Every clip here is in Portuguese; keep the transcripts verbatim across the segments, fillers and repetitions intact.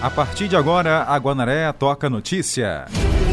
A partir de agora, a Guanaré toca notícia.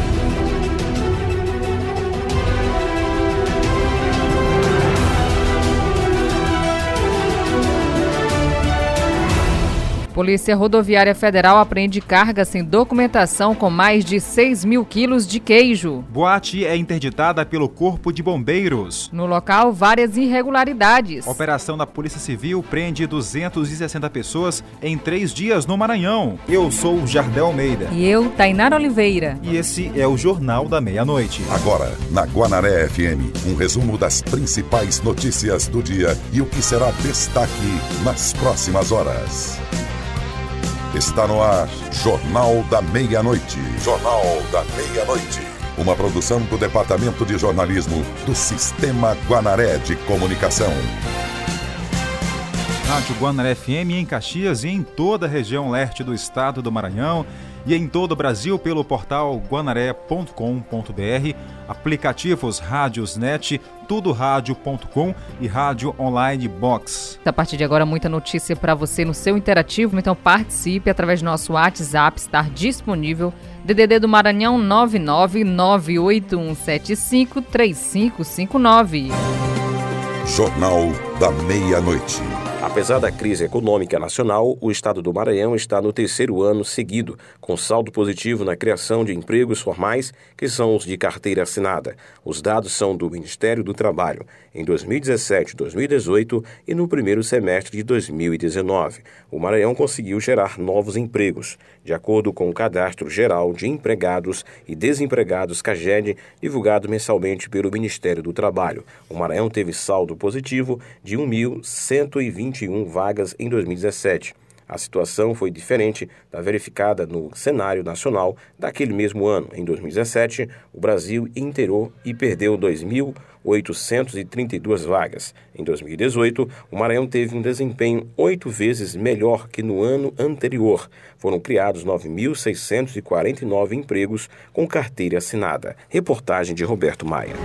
Polícia Rodoviária Federal apreende carga sem documentação com mais de seis mil quilos de queijo. Boate é interditada pelo Corpo de Bombeiros. No local, várias irregularidades. Operação da Polícia Civil prende duzentas e sessenta pessoas em três dias no Maranhão. Eu sou o Jardel Almeida. E eu, Tainara Oliveira. E esse é o Jornal da Meia-Noite. Agora, na Guanaré F M, um resumo das principais notícias do dia e o que será destaque nas próximas horas. Está no ar, Jornal da Meia-Noite. Jornal da Meia-Noite. Uma produção do Departamento de Jornalismo do Sistema Guanaré de Comunicação. Rádio Guanaré F M em Caxias e em toda a região leste do estado do Maranhão e em todo o Brasil pelo portal guanaré ponto com ponto br, aplicativos Rádiosnet, tudo rádio ponto com e Rádio Online Box. A partir de agora, muita notícia para você no seu interativo, então participe através do nosso WhatsApp, estar disponível, D D D do Maranhão nove nove nove oito um sete cinco três cinco cinco nove. Jornal da Meia-Noite. Apesar da crise econômica nacional, o estado do Maranhão está no terceiro ano seguido, com saldo positivo na criação de empregos formais, que são os de carteira assinada. Os dados são do Ministério do Trabalho, em dois mil e dezessete, dois mil e dezoito e no primeiro semestre de dois mil e dezenove. O Maranhão conseguiu gerar novos empregos. De acordo com o Cadastro Geral de Empregados e Desempregados CAGED, divulgado mensalmente pelo Ministério do Trabalho, o Maranhão teve saldo positivo de um mil cento e vinte e um vagas em dois mil e dezessete. A situação foi diferente da verificada no cenário nacional daquele mesmo ano. Em dois mil e dezessete, o Brasil inteirou e perdeu dois mil oitocentas e trinta e duas vagas. Em dois mil e dezoito, o Maranhão teve um desempenho oito vezes melhor que no ano anterior. Foram criados nove mil seiscentos e quarenta e nove empregos com carteira assinada. Reportagem de Roberto Maia.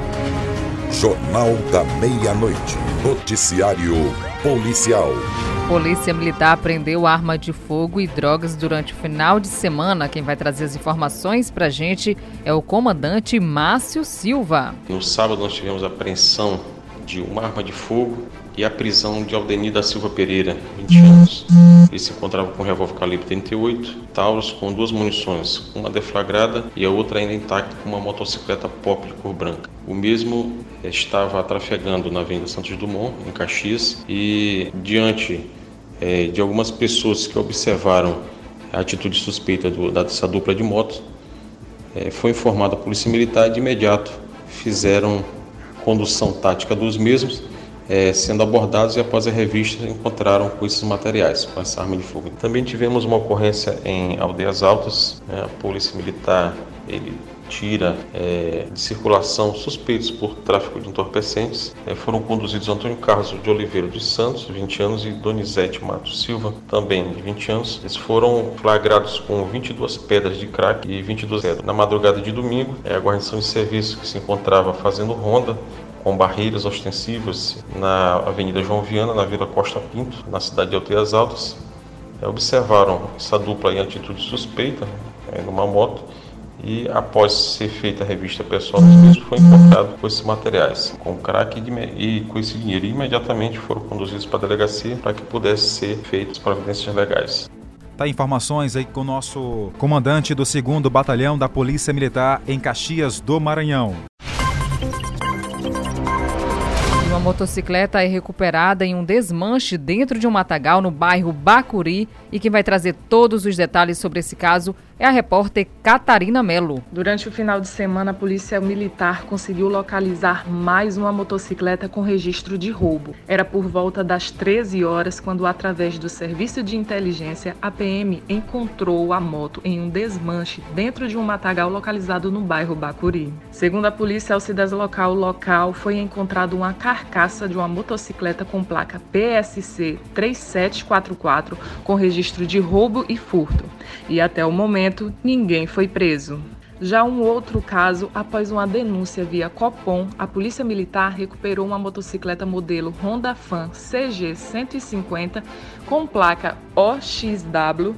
Jornal da Meia-Noite. Noticiário Policial. Polícia Militar apreendeu arma de fogo e drogas durante o final de semana. Quem vai trazer as informações pra gente é o comandante Márcio Silva. No sábado nós tivemos a apreensão de uma arma de fogo e a prisão de Aldenir da Silva Pereira, vinte anos. Ele se encontrava com um revólver calibre trinta e oito, Taurus com duas munições, uma deflagrada e a outra ainda intacta com uma motocicleta Pop de cor branca. O mesmo estava trafegando na Avenida Santos Dumont, em Caxias, e diante é, de algumas pessoas que observaram a atitude suspeita do, dessa dupla de motos, é, foi informada a Polícia Militar e de imediato fizeram condução tática dos mesmos, É, sendo abordados e após a revista encontraram com esses materiais, com essa arma de fogo. Também tivemos uma ocorrência em Aldeias Altas, né? A Polícia Militar ele tira é, de circulação suspeitos por tráfico de entorpecentes. É, foram conduzidos Antônio Carlos de Oliveira dos Santos, vinte anos, e Donizete Matos Silva, também de vinte anos. Eles foram flagrados com vinte e duas pedras de crack e vinte e duas pedras. Na madrugada de domingo, é, a guarnição de serviço que se encontrava fazendo ronda com barreiras ostensivas na Avenida João Viana, na Vila Costa Pinto, na cidade de Aldeias Altas, é, observaram essa dupla em atitude suspeita, é, numa moto, e após ser feita a revista pessoal dos mesmos, foi encontrado com esses materiais, com crack e com esse dinheiro, e imediatamente foram conduzidos para a delegacia para que pudessem ser feitas providências legais. Tá, informações aí com o nosso comandante do segundo Batalhão da Polícia Militar em Caxias do Maranhão. Uma motocicleta é recuperada em um desmanche dentro de um matagal no bairro Bacuri, e quem vai trazer todos os detalhes sobre esse caso é a repórter Catarina Melo. Durante o final de semana, a Polícia Militar conseguiu localizar mais uma motocicleta com registro de roubo. Era por volta das treze horas quando, através do Serviço de Inteligência, a P M encontrou a moto em um desmanche dentro de um matagal localizado no bairro Bacuri. Segundo a polícia, ao se deslocar ao local, foi encontrado uma carcaça de uma motocicleta com placa P S C três sete quatro quatro com registro de roubo e furto. E até o momento, ninguém foi preso. Já um outro caso, após uma denúncia via Copom, a Polícia Militar recuperou uma motocicleta modelo Honda Fan C G cento e cinquenta com placa O X W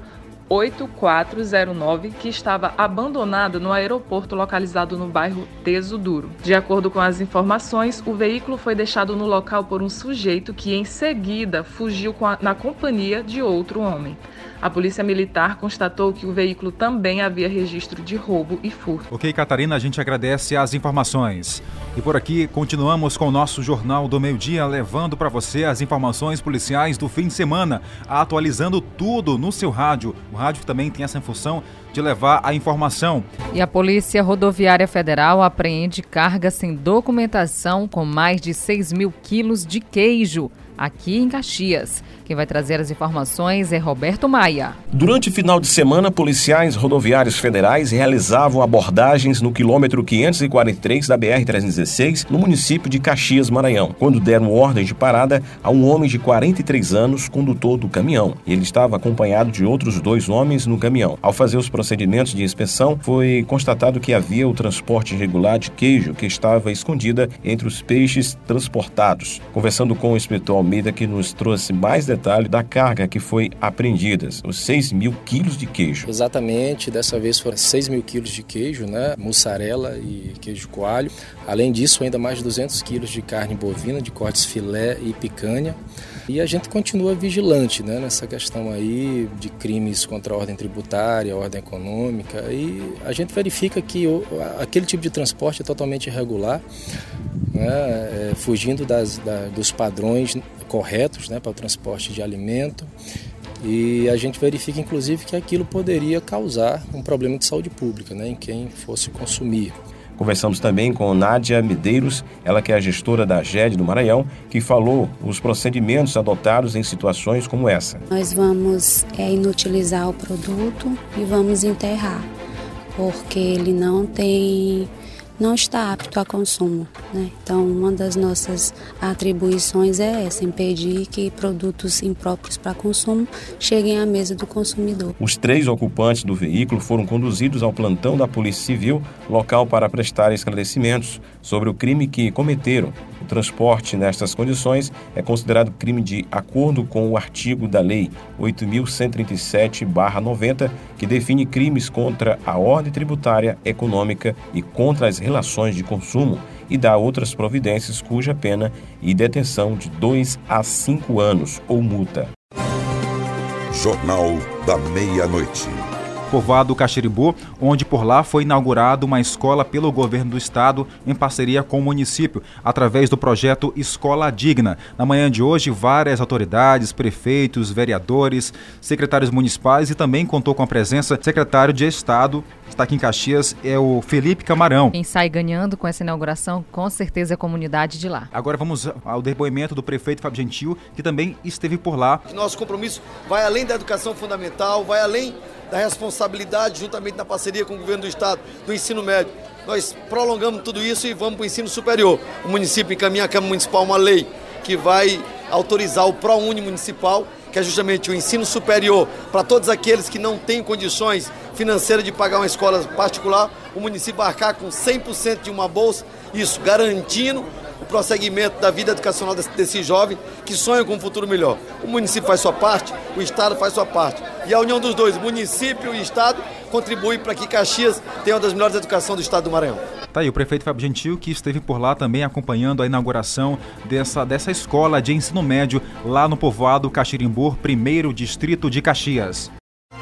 oito quatro zero nove, que estava abandonado no aeroporto localizado no bairro Teso Duro. De acordo com as informações, o veículo foi deixado no local por um sujeito que em seguida fugiu com a, na companhia de outro homem. A Polícia Militar constatou que o veículo também havia registro de roubo e furto. Ok, Catarina, a gente agradece as informações. E por aqui continuamos com o nosso Jornal do Meio-Dia, levando para você as informações policiais do fim de semana, atualizando tudo no seu rádio. O rádio também tem essa função de levar a informação. E a Polícia Rodoviária Federal apreende carga sem documentação com mais de seis mil quilos de queijo aqui em Caxias. Quem vai trazer as informações é Roberto Maia. Durante o final de semana, policiais rodoviários federais realizavam abordagens no quilômetro quinhentos e quarenta e três da B R trezentos e dezesseis, no município de Caxias, Maranhão, quando deram ordem de parada a um homem de quarenta e três anos, condutor do caminhão. Ele estava acompanhado de outros dois homens no caminhão. Ao fazer os procedimentos de inspeção, foi constatado que havia o transporte irregular de queijo que estava escondida entre os peixes transportados. Conversando com o inspetor Almeida, que nos trouxe mais detalhes da carga que foi apreendida, os seis mil quilos de queijo. Exatamente, dessa vez foram seis mil quilos de queijo, né? Mussarela e queijo coalho. Além disso, ainda mais de duzentos quilos de carne bovina, de cortes filé e picanha. E a gente continua vigilante, né, nessa questão aí de crimes contra a ordem tributária, a ordem econômica, e a gente verifica que o, aquele tipo de transporte é totalmente irregular, né, é, fugindo das, da, dos padrões corretos, né, para o transporte de alimento, e a gente verifica inclusive que aquilo poderia causar um problema de saúde pública, né, em quem fosse consumir. Conversamos também com Nádia Medeiros, ela que é a gestora da G E D do Maranhão, que falou os procedimentos adotados em situações como essa. Nós vamos é, inutilizar o produto e vamos enterrar, porque ele não tem, não está apto a consumo, né? Então, uma das nossas atribuições é essa, impedir que produtos impróprios para consumo cheguem à mesa do consumidor. Os três ocupantes do veículo foram conduzidos ao plantão da Polícia Civil, local para prestar esclarecimentos sobre o crime que cometeram. O transporte nestas condições é considerado crime de acordo com o artigo da Lei oito mil cento e trinta e sete barra noventa, que define crimes contra a ordem tributária, econômica e contra as relações de consumo, e dá outras providências cuja pena e detenção de dois a cinco anos ou multa. Jornal da Meia-Noite. Povoado Caxiribú, onde por lá foi inaugurada uma escola pelo governo do estado em parceria com o município, através do projeto Escola Digna. Na manhã de hoje, várias autoridades, prefeitos, vereadores, secretários municipais e também contou com a presença do secretário de Estado, está aqui em Caxias, é o Felipe Camarão. Quem sai ganhando com essa inauguração, com certeza é a comunidade de lá. Agora vamos ao depoimento do prefeito Fábio Gentil, que também esteve por lá. Nosso compromisso vai além da educação fundamental, vai além da responsabilidade, juntamente na parceria com o governo do estado, do ensino médio. Nós prolongamos tudo isso e vamos para o ensino superior. O município encaminha à Câmara Municipal uma lei que vai autorizar o ProUni municipal, que é justamente o ensino superior para todos aqueles que não têm condições financeiras de pagar uma escola particular. O município vai arcar com cem por cento de uma bolsa, isso garantindo o prosseguimento da vida educacional desse, desse jovem que sonha com um futuro melhor. O município faz sua parte, o estado faz sua parte. E a união dos dois, município e estado, contribui para que Caxias tenha uma das melhores educações do estado do Maranhão. Tá aí o prefeito Fábio Gentil, que esteve por lá também acompanhando a inauguração dessa, dessa escola de ensino médio lá no povoado Caxirimbu, primeiro distrito de Caxias.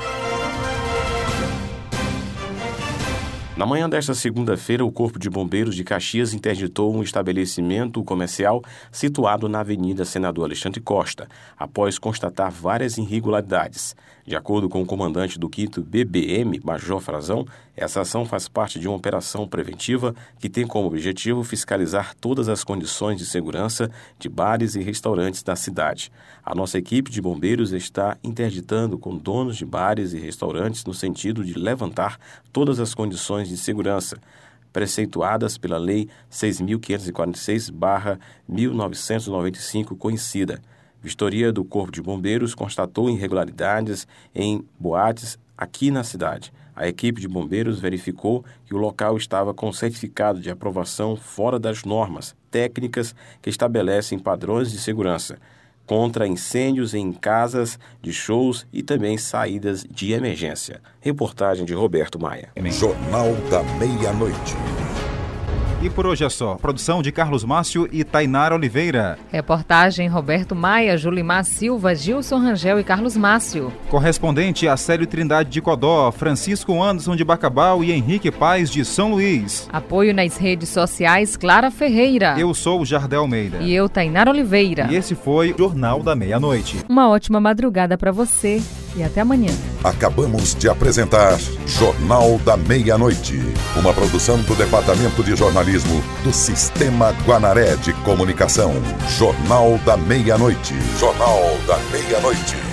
Na manhã desta segunda-feira, o Corpo de Bombeiros de Caxias interditou um estabelecimento comercial situado na Avenida Senador Alexandre Costa, após constatar várias irregularidades. De acordo com o comandante do quinto B B M, Major Frazão, essa ação faz parte de uma operação preventiva que tem como objetivo fiscalizar todas as condições de segurança de bares e restaurantes da cidade. A nossa equipe de bombeiros está interditando com donos de bares e restaurantes no sentido de levantar todas as condições de segurança preceituadas pela Lei seis mil quinhentos e quarenta e seis barra mil novecentos e noventa e cinco, conhecida. Vistoria do Corpo de Bombeiros constatou irregularidades em boates aqui na cidade. A equipe de bombeiros verificou que o local estava com certificado de aprovação fora das normas técnicas que estabelecem padrões de segurança. contra incêndios em casas de shows e também saídas de emergência. Reportagem de Roberto Maia. Jornal da Meia-Noite. E por hoje é só. Produção de Carlos Márcio e Tainara Oliveira. Reportagem Roberto Maia, Julimar Silva, Gilson Rangel e Carlos Márcio. Correspondente Acélio Trindade de Codó, Francisco Anderson de Bacabal e Henrique Paz de São Luís. Apoio nas redes sociais, Clara Ferreira. Eu sou o Jardel Almeida. E eu, Tainara Oliveira. E esse foi o Jornal da Meia-Noite. Uma ótima madrugada para você e até amanhã. Acabamos de apresentar Jornal da Meia-Noite, uma produção do Departamento de Jornalismo do Sistema Guanaré de Comunicação. Jornal da Meia-Noite. Jornal da Meia-Noite.